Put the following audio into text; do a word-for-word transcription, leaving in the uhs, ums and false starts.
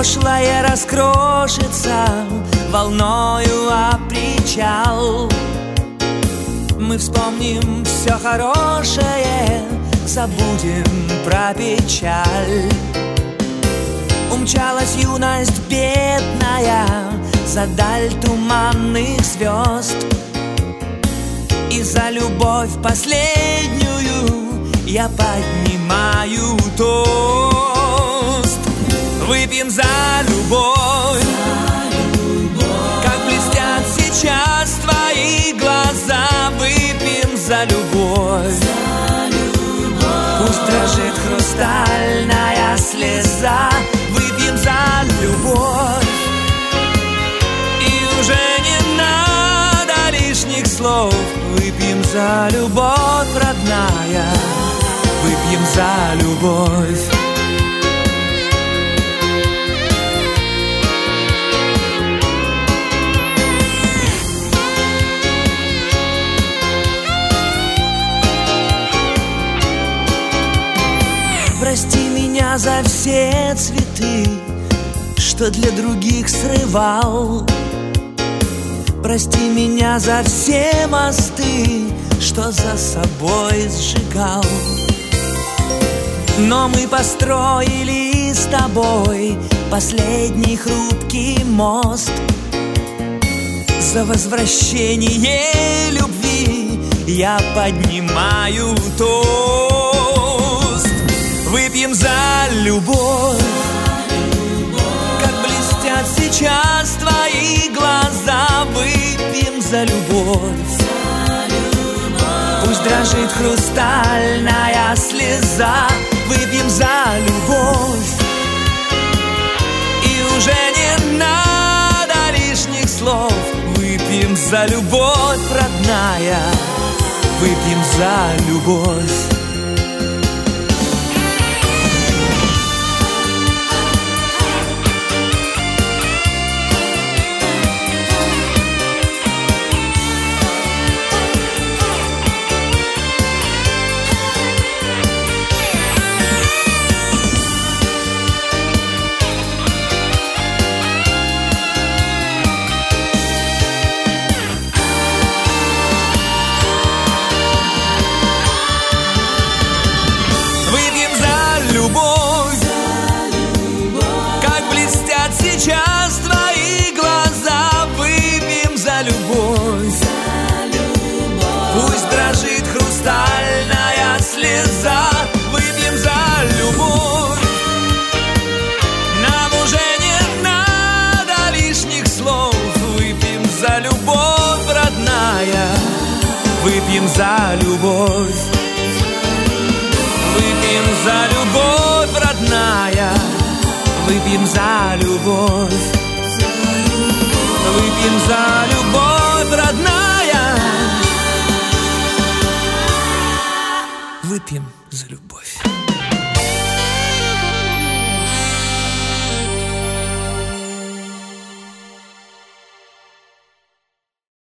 прошлое раскрошится волною о причал. Мы вспомним все хорошее, забудем про печаль. Умчалась юность бедная за даль туманных звезд, и за любовь последнюю я поднимаю тост. Выпьем за любовь, как блестят сейчас твои глаза. Выпьем за любовь, пусть дрожит хрустальная слеза. Выпьем за любовь, и уже не надо лишних слов. Выпьем за любовь, родная, выпьем за любовь. Прости меня за все цветы, что для других срывал. Прости меня за все мосты, что за собой сжигал. Но мы построили с тобой последний хрупкий мост. За возвращение любви я поднимаю тост. Выпьем за любовь, как блестят сейчас твои глаза. Выпьем за любовь, пусть дрожит хрустальная слеза. Выпьем за любовь, и уже не надо лишних слов. Выпьем за любовь, родная, выпьем за любовь. Сейчас твои глаза. Выпьем за любовь, пусть дрожит хрустальная слеза. Выпьем за любовь, нам уже не надо лишних слов. Выпьем за любовь, родная, выпьем за любовь. Выпьем за любовь, родная, выпьем за любовь. Выпьем за любовь, родная. Выпьем.